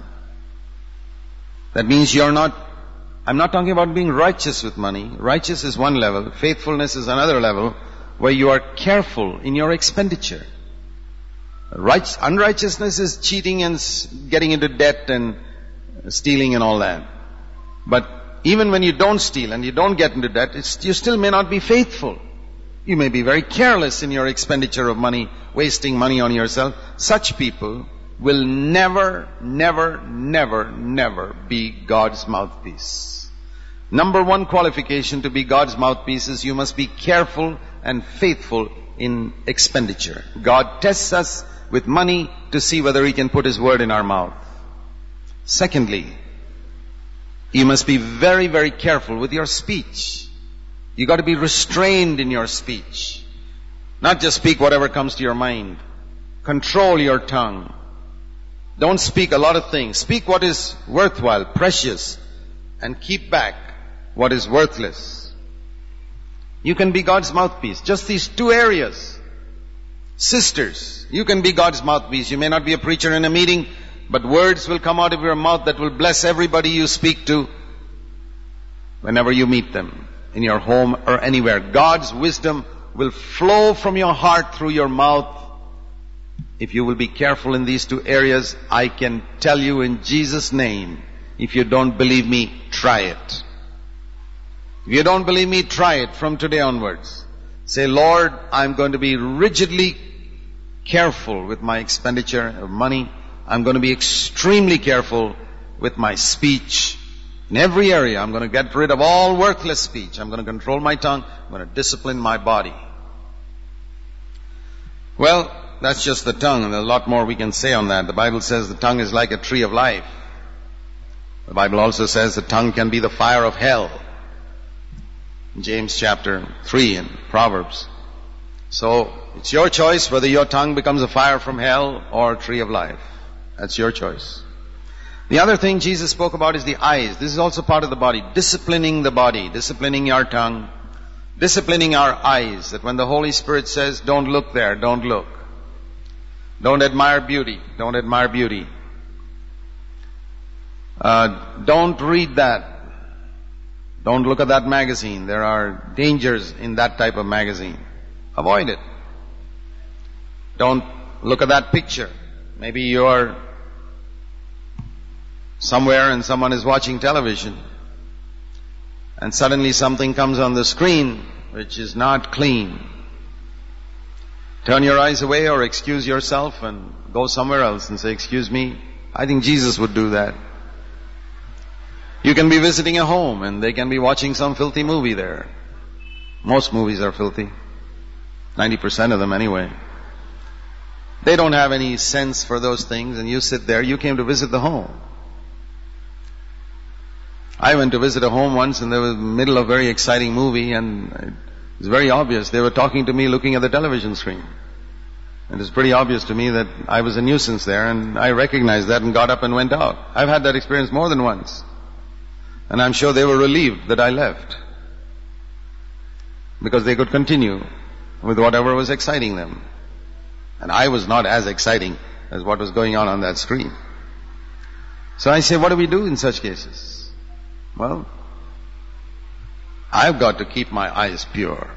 that means I'm not talking about being righteous with money. Righteous is one level. Faithfulness is another level where you are careful in your expenditure. Unrighteousness is cheating and getting into debt and stealing and all that. But even when you don't steal and you don't get into debt, you still may not be faithful. You may be very careless in your expenditure of money, wasting money on yourself. Such people will never, never, never, never be God's mouthpiece. Number one qualification to be God's mouthpiece is you must be careful and faithful in expenditure. God tests us with money to see whether He can put His word in our mouth. Secondly, you must be very, very careful with your speech. You got to be restrained in your speech. Not just speak whatever comes to your mind. Control your tongue. Don't speak a lot of things. Speak what is worthwhile, precious, and keep back what is worthless. You can be God's mouthpiece. Just these two areas. Sisters, you can be God's mouthpiece. You may not be a preacher in a meeting, but words will come out of your mouth that will bless everybody you speak to whenever you meet them, in your home or anywhere. God's wisdom will flow from your heart through your mouth. If you will be careful in these two areas, I can tell you in Jesus' name, if you don't believe me, try it. If you don't believe me, try it from today onwards. Say, Lord, I'm going to be rigidly careful with my expenditure of money. I'm going to be extremely careful with my speech. In every area, I'm going to get rid of all worthless speech. I'm going to control my tongue. I'm going to discipline my body. Well, that's just the tongue, and there's a lot more we can say on that. The Bible says the tongue is like a tree of life. The Bible also says the tongue can be the fire of hell. In James chapter 3 in Proverbs. So, it's your choice whether your tongue becomes a fire from hell or a tree of life. That's your choice. The other thing Jesus spoke about is the eyes. This is also part of the body. Disciplining the body. Disciplining our tongue. Disciplining our eyes. That when the Holy Spirit says, don't look there, don't look. Don't admire beauty. Don't admire beauty. Don't read that. Don't look at that magazine. There are dangers in that type of magazine. Avoid it. Don't look at that picture. Maybe you're somewhere and someone is watching television and suddenly something comes on the screen which is not clean. Turn your eyes away or excuse yourself and go somewhere else and say, excuse me. I think Jesus would do that. You can be visiting a home and they can be watching some filthy movie there. Most movies are filthy. 90% of them anyway. They don't have any sense for those things, and you sit there. You came to visit the home. I went to visit a home once, and there was in the middle of a very exciting movie, and it was very obvious. They were talking to me looking at the television screen. It was pretty obvious to me that I was a nuisance there, and I recognized that and got up and went out. I've had that experience more than once. And I'm sure they were relieved that I left, because they could continue with whatever was exciting them. And I was not as exciting as what was going on that screen. So I say, what do we do in such cases? Well, I've got to keep my eyes pure.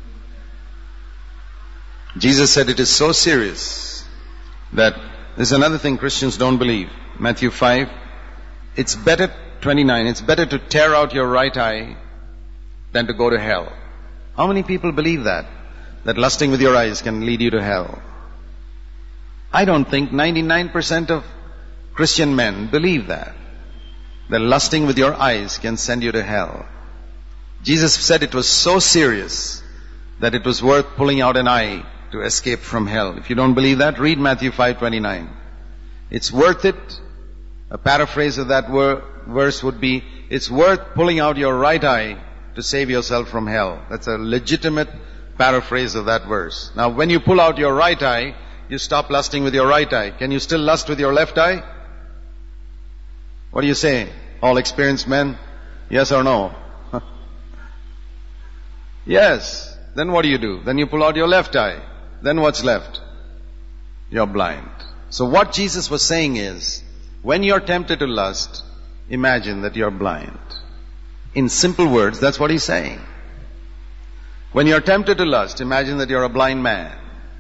Jesus said it is so serious that there's another thing Christians don't believe. Matthew 5, it's better, 29, it's better to tear out your right eye than to go to hell. How many people believe that? That lusting with your eyes can lead you to hell? I don't think 99% of Christian men believe that. That lusting with your eyes can send you to hell. Jesus said it was so serious that it was worth pulling out an eye to escape from hell. If you don't believe that, read Matthew 5:29. It's worth it. A paraphrase of that verse would be, it's worth pulling out your right eye to save yourself from hell. That's a legitimate paraphrase of that verse. Now, when you pull out your right eye, you stop lusting with your right eye. Can you still lust with your left eye? What do you say? All experienced men? Yes or no? Yes. Then what do? Then you pull out your left eye. Then what's left? You're blind. So what Jesus was saying is, when you're tempted to lust, imagine that you're blind. In simple words, that's what he's saying. When you're tempted to lust, imagine that you're a blind man.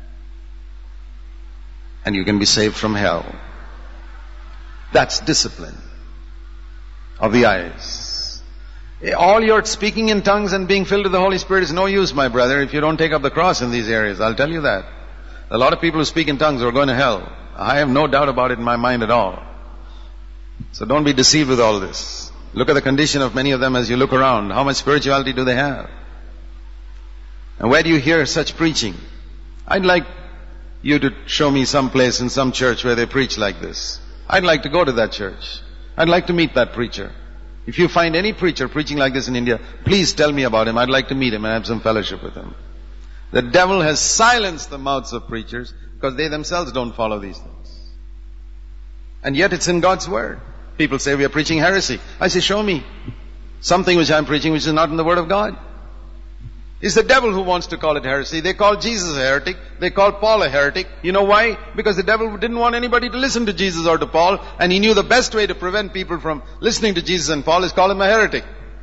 And you can be saved from hell. That's discipline of the eyes. All your speaking in tongues and being filled with the Holy Spirit is no use, my brother, if you don't take up the cross in these areas. I'll tell you that. A lot of people who speak in tongues are going to hell. I have no doubt about it in my mind at all. So don't be deceived with all this. Look at the condition of many of them as you look around. How much spirituality do they have? And where do you hear such preaching? I'd like you to show me some place in some church where they preach like this. I'd like to go to that church. I'd like to meet that preacher. If you find any preacher preaching like this in India, please tell me about him. I'd like to meet him and have some fellowship with him. The devil has silenced the mouths of preachers because they themselves don't follow these things. And yet it's in God's Word. People say we are preaching heresy. I say, show me something which I'm preaching which is not in the Word of God. It's the devil who wants to call it heresy. They call Jesus a heretic. They call Paul a heretic. You know why? Because the devil didn't want anybody to listen to Jesus or to Paul, and he knew the best way to prevent people from listening to Jesus and Paul is call him a heretic.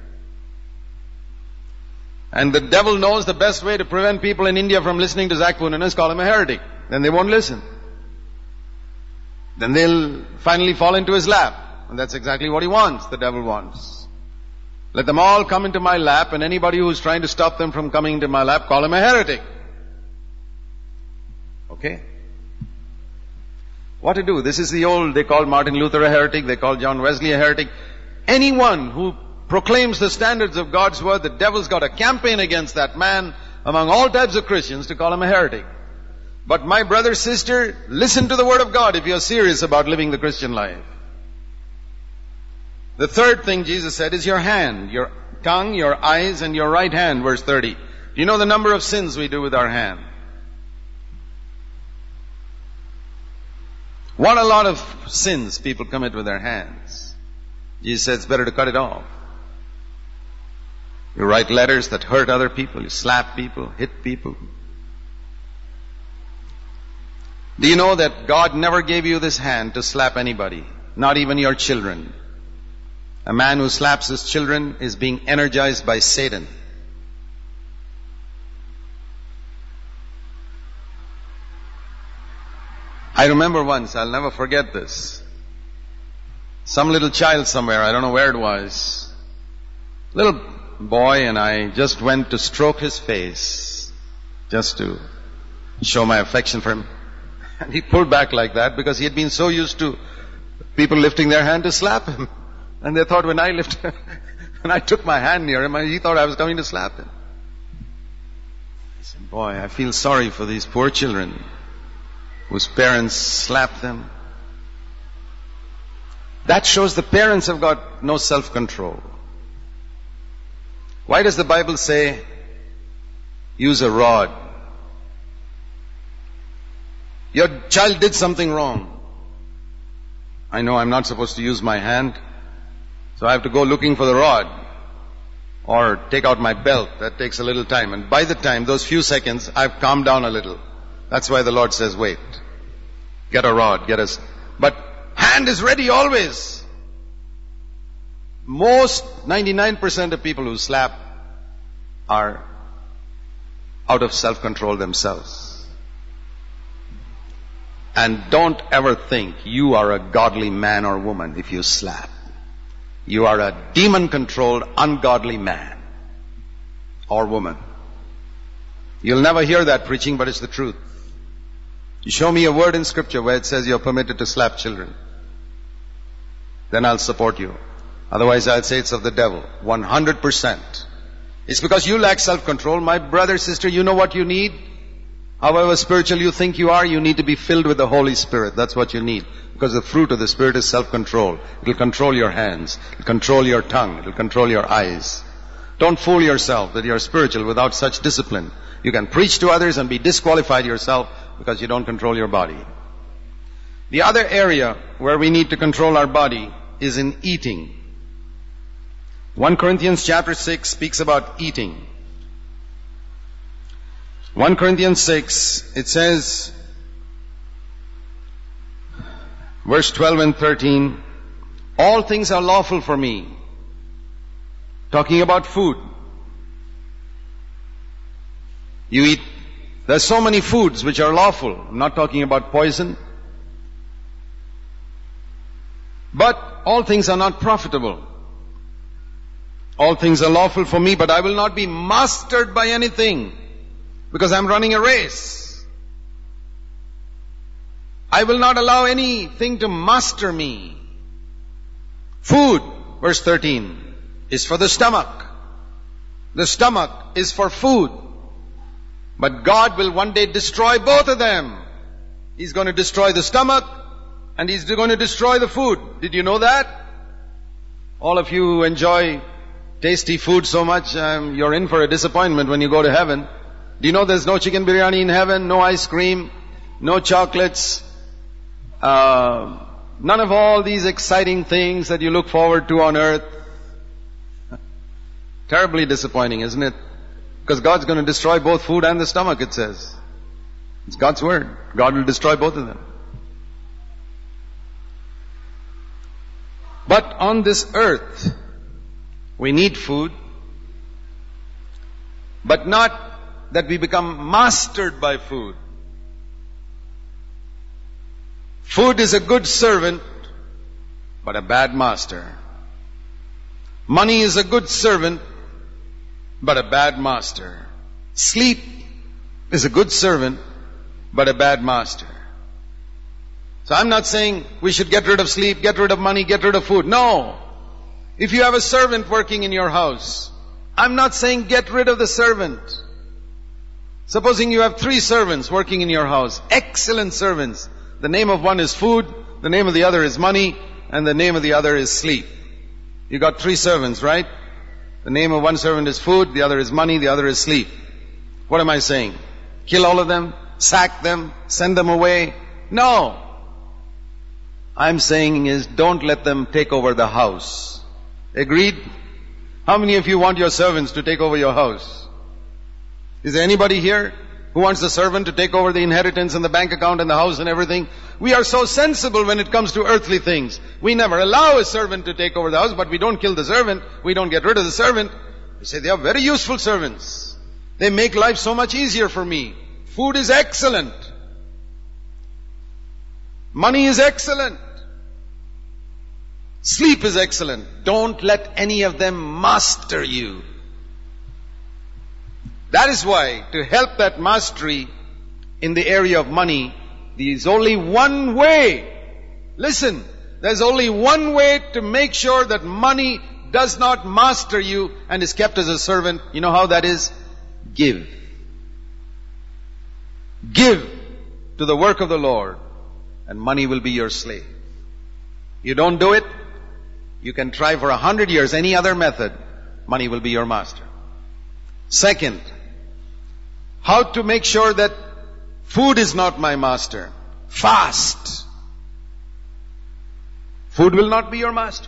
And the devil knows the best way to prevent people in India from listening to Zach Poonen is call him a heretic. Then they won't listen. Then they'll finally fall into his lap. And that's exactly what he wants, the devil wants. Let them all come into my lap, and anybody who's trying to stop them from coming into my lap, call him a heretic. Okay? What to do? This is the old, they call Martin Luther a heretic, they call John Wesley a heretic. Anyone who proclaims the standards of God's Word, the devil's got a campaign against that man among all types of Christians to call him a heretic. But my brother, sister, listen to the Word of God if you're serious about living the Christian life. The third thing Jesus said is your hand, your tongue, your eyes, and your right hand, verse 30. Do you know the number of sins we do with our hand? What a lot of sins people commit with their hands. Jesus said it's better to cut it off. You write letters that hurt other people, you slap people, hit people. Do you know that God never gave you this hand to slap anybody, not even your children? A man who slaps his children is being energized by Satan. I remember once, I'll never forget this. Some little child somewhere, I don't know where it was. Little boy, and I just went to stroke his face, just to show my affection for him. And he pulled back like that because he had been so used to people lifting their hand to slap him. And they thought when I took my hand near him, he thought I was coming to slap him. I said, boy, I feel sorry for these poor children whose parents slap them. That shows the parents have got no self-control. Why does the Bible say, use a rod? Your child did something wrong. I know I'm not supposed to use my hand, so I have to go looking for the rod. Or take out my belt. That takes a little time. And by the time, those few seconds, I've calmed down a little. That's why the Lord says, wait. Get a rod, but hand is ready always. Most 99% of people who slap are out of self-control themselves. And don't ever think you are a godly man or woman if you slap. You are a demon-controlled, ungodly man or woman. You'll never hear that preaching, but it's the truth. You show me a word in Scripture where it says you're permitted to slap children. Then I'll support you. Otherwise I'll say it's of the devil. 100%. It's because you lack self-control. My brother, sister, you know what you need? However spiritual you think you are, you need to be filled with the Holy Spirit. That's what you need. Because the fruit of the Spirit is self-control. It'll control your hands. It'll control your tongue. It'll control your eyes. Don't fool yourself that you're spiritual without such discipline. You can preach to others and be disqualified yourself because you don't control your body. The other area where we need to control our body is in eating. 1 Corinthians chapter 6 speaks about eating. 1 Corinthians 6, it says, verse 12 and 13, all things are lawful for me. Talking about food. You eat, there's so many foods which are lawful. I'm not talking about poison. But all things are not profitable. All things are lawful for me, but I will not be mastered by anything. Because I'm running a race. I will not allow anything to master me. Food, verse 13, is for the stomach. The stomach is for food. But God will one day destroy both of them. He's going to destroy the stomach and He's going to destroy the food. Did you know that? All of you who enjoy tasty food so much, you're in for a disappointment when you go to heaven. Do you know there's no chicken biryani in heaven, no ice cream, no chocolates, none of all these exciting things that you look forward to on earth? Terribly disappointing, isn't it? Because God's going to destroy both food and the stomach, it says. It's God's word. God will destroy both of them. But on this earth, we need food, but not that we become mastered by food. Food is a good servant, but a bad master. Money is a good servant, but a bad master. Sleep is a good servant, but a bad master. So I'm not saying we should get rid of sleep, get rid of money, get rid of food. No. If you have a servant working in your house, I'm not saying get rid of the servant. Supposing you have 3 servants working in your house, excellent servants. The name of one is food, the name of the other is money, and the name of the other is sleep. You got 3 servants, right? The name of one servant is food, the other is money, the other is sleep. What am I saying? Kill all of them? Sack them? Send them away? No. I'm saying is don't let them take over the house. Agreed? How many of you want your servants to take over your house? Is there anybody here who wants the servant to take over the inheritance and the bank account and the house and everything? We are so sensible when it comes to earthly things. We never allow a servant to take over the house, but we don't kill the servant. We don't get rid of the servant. We say they are very useful servants. They make life so much easier for me. Food is excellent. Money is excellent. Sleep is excellent. Don't let any of them master you. That is why, to help that mastery in the area of money, there is only one way. Listen, There's only one way to make sure that money does not master you and is kept as a servant. You know how that is? Give. Give to the work of the Lord, and money will be your slave. You don't do it, you can try for 100 years any other method, money will be your master. Second, how to make sure that food is not my master? Fast. Food will not be your master.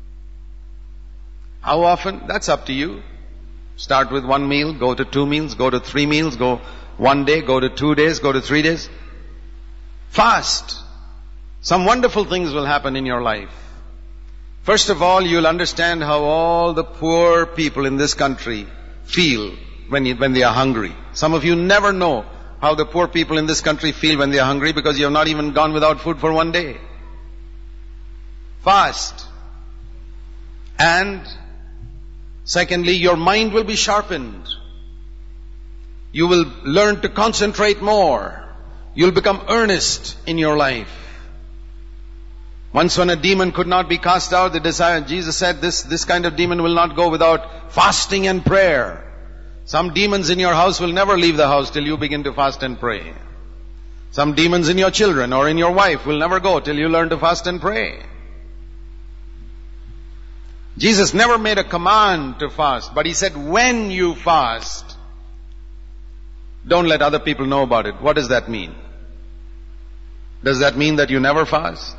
How often? That's up to you. Start with 1 meal, go to 2 meals, go to 3 meals, go 1 day, go to 2 days, go to 3 days. Fast. Some wonderful things will happen in your life. First of all, you'll understand how all the poor people in this country feel when they are hungry. Some of you never know how the poor people in this country feel when they are hungry because you have not even gone without food for 1 day. Fast. And secondly, your mind will be sharpened. You will learn to concentrate more. You'll become earnest in your life. Once when a demon could not be cast out, Jesus said this kind of demon will not go without fasting and prayer. Some demons in your house will never leave the house till you begin to fast and pray. Some demons in your children or in your wife will never go till you learn to fast and pray. Jesus never made a command to fast, but He said, when you fast, don't let other people know about it. What does that mean? Does that mean that you never fast?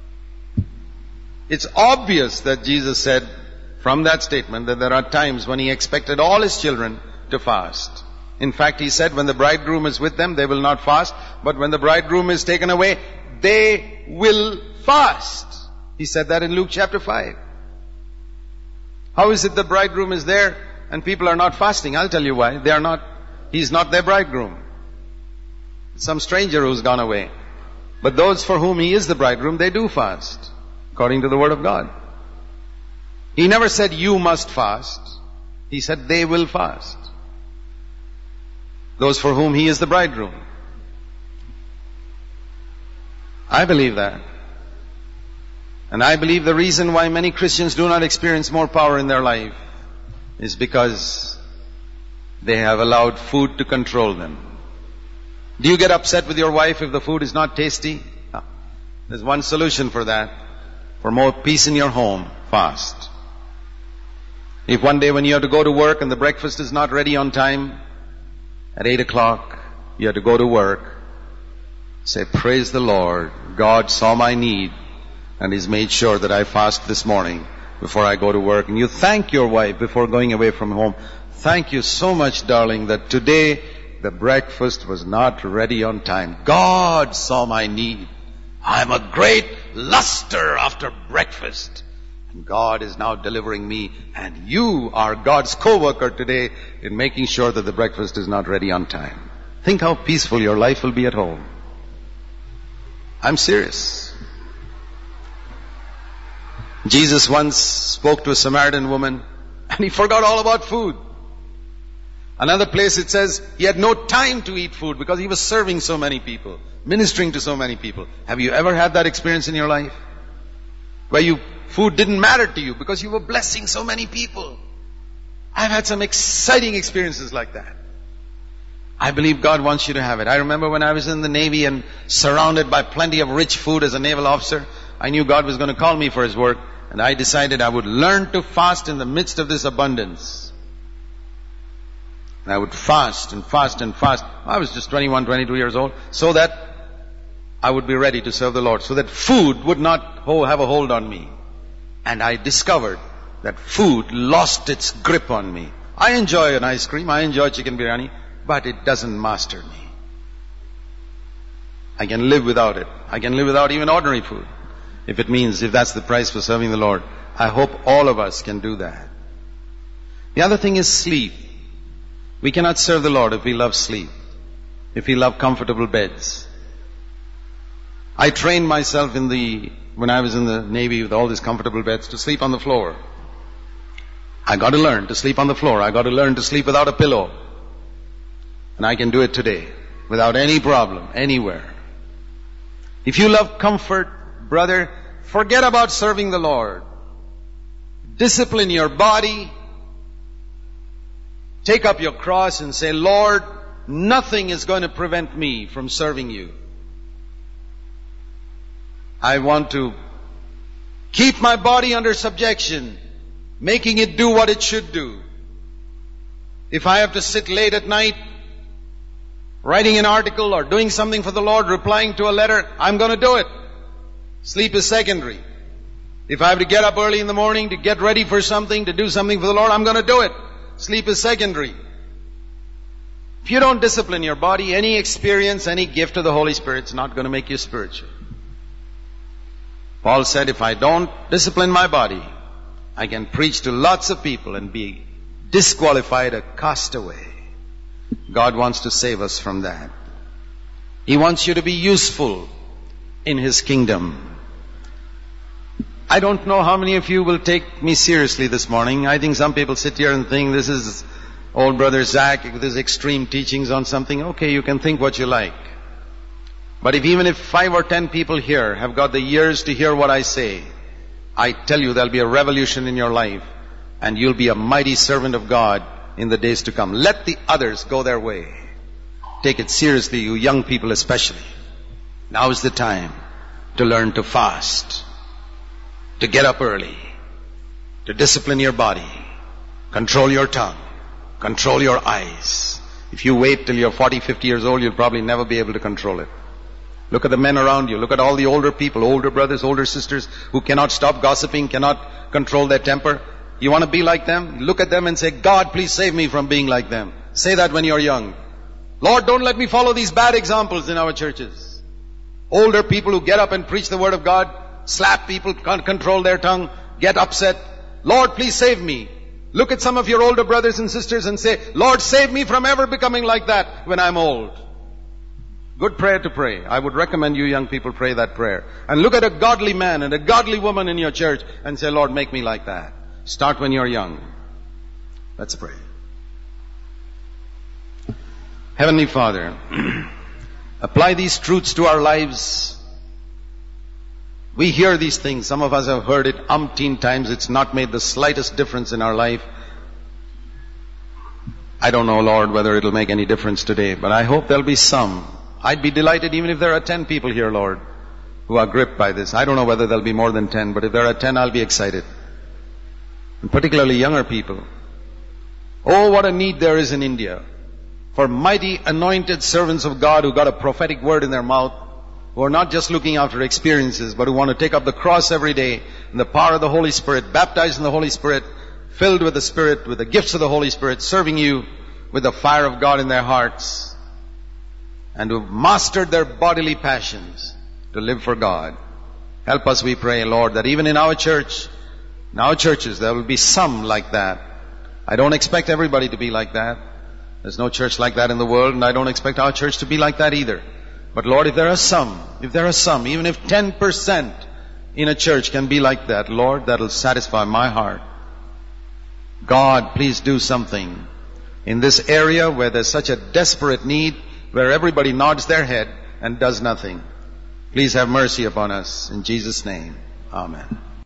It's obvious that Jesus said from that statement that there are times when He expected all His children to fast. In fact, He said when the bridegroom is with them, they will not fast, but when the bridegroom is taken away, they will fast. He said that in Luke chapter 5. How is it the bridegroom is there and people are not fasting? I'll tell you why. He's not their bridegroom. It's some stranger who's gone away. But those for whom He is the bridegroom, they do fast, according to the Word of God. He never said you must fast. He said they will fast. Those for whom He is the bridegroom. I believe that. And I believe the reason why many Christians do not experience more power in their life is because they have allowed food to control them. Do you get upset with your wife if the food is not tasty? No. There's one solution for that. For more peace in your home, fast. If one day when you have to go to work and the breakfast is not ready on time, at 8 o'clock, you have to go to work, say, praise the Lord, God saw my need and He's made sure that I fast this morning before I go to work. And you thank your wife before going away from home. Thank you so much, darling, that today the breakfast was not ready on time. God saw my need. I'm a great luster after breakfast. And God is now delivering me. And you are God's co-worker today in making sure that the breakfast is not ready on time. Think how peaceful your life will be at home. I'm serious. Jesus once spoke to a Samaritan woman and He forgot all about food. Another place it says He had no time to eat food because He was serving so many people, ministering to so many people. Have you ever had that experience in your life? Where food didn't matter to you because you were blessing so many people. I've had some exciting experiences like that. I believe God wants you to have it. I remember when I was in the Navy and surrounded by plenty of rich food as a naval officer, I knew God was going to call me for His work, and I decided I would learn to fast in the midst of this abundance. And I would fast and fast and fast. I was just 21, 22 years old, so that I would be ready to serve the Lord, so that food would not have a hold on me. And I discovered that food lost its grip on me. I enjoy an ice cream, I enjoy chicken biryani, but it doesn't master me. I can live without it. I can live without even ordinary food. If that's the price for serving the Lord. I hope all of us can do that. The other thing is sleep. We cannot serve the Lord if we love sleep, if we love comfortable beds. I trained myself when I was in the Navy with all these comfortable beds to sleep on the floor. I got to learn to sleep on the floor. I got to learn to sleep without a pillow. And I can do it today without any problem, anywhere. If you love comfort, brother, Forget about serving the Lord. Discipline your body. Take up your cross and say, Lord, nothing is going to prevent me from serving you. I want to keep my body under subjection, making it do what it should do. If I have to sit late at night, writing an article or doing something for the Lord, replying to a letter, I'm going to do it. Sleep is secondary. If I have to get up early in the morning to get ready for something, to do something for the Lord, I'm going to do it. Sleep is secondary. If you don't discipline your body, any experience, any gift of the Holy Spirit is not going to make you spiritual. Paul said, if I don't discipline my body, I can preach to lots of people and be disqualified, a castaway. God wants to save us from that. He wants you to be useful in His kingdom. I don't know how many of you will take me seriously this morning. I think some people sit here and think this is old brother Zach with his extreme teachings on something. Okay, you can think what you like. But even if 5 or 10 people here have got the ears to hear what I say, I tell you there'll be a revolution in your life and you'll be a mighty servant of God in the days to come. Let the others go their way. Take it seriously, you young people especially. Now is the time to learn to fast, to get up early, to discipline your body, control your tongue, control your eyes. If you wait till you're 40, 50 years old, you'll probably never be able to control it. Look at the men around you. Look at all the older people, older brothers, older sisters who cannot stop gossiping, cannot control their temper. You want to be like them? Look at them and say, God, please save me from being like them. Say that when you're young. Lord, don't let me follow these bad examples in our churches. Older people who get up and preach the word of God, slap people, can't control their tongue, get upset. Lord, please save me. Look at some of your older brothers and sisters and say, Lord, save me from ever becoming like that when I'm old. Good prayer to pray. I would recommend you young people pray that prayer. And look at a godly man and a godly woman in your church and say, Lord, make me like that. Start when you're young. Let's pray. Heavenly Father, apply these truths to our lives. We hear these things. Some of us have heard it umpteen times. It's not made the slightest difference in our life. I don't know, Lord, whether it'll make any difference today, but I hope there'll be some. I'd be delighted even if there are 10 people here, Lord, who are gripped by this. I don't know whether there'll be more than 10, but if there are 10, I'll be excited. And particularly younger people. Oh, what a need there is in India for mighty anointed servants of God who got a prophetic word in their mouth, who are not just looking after experiences, but who want to take up the cross every day in the power of the Holy Spirit, baptized in the Holy Spirit, filled with the Spirit, with the gifts of the Holy Spirit, serving you with the fire of God in their hearts, and who have mastered their bodily passions to live for God. Help us, we pray, Lord, that even in our church, in our churches, there will be some like that. I don't expect everybody to be like that. There's no church like that in the world, and I don't expect our church to be like that either. But Lord, if there are some, even if 10% in a church can be like that, Lord, that'll satisfy my heart. God, please do something in this area where there's such a desperate need, where everybody nods their head and does nothing. Please have mercy upon us. In Jesus' name, amen.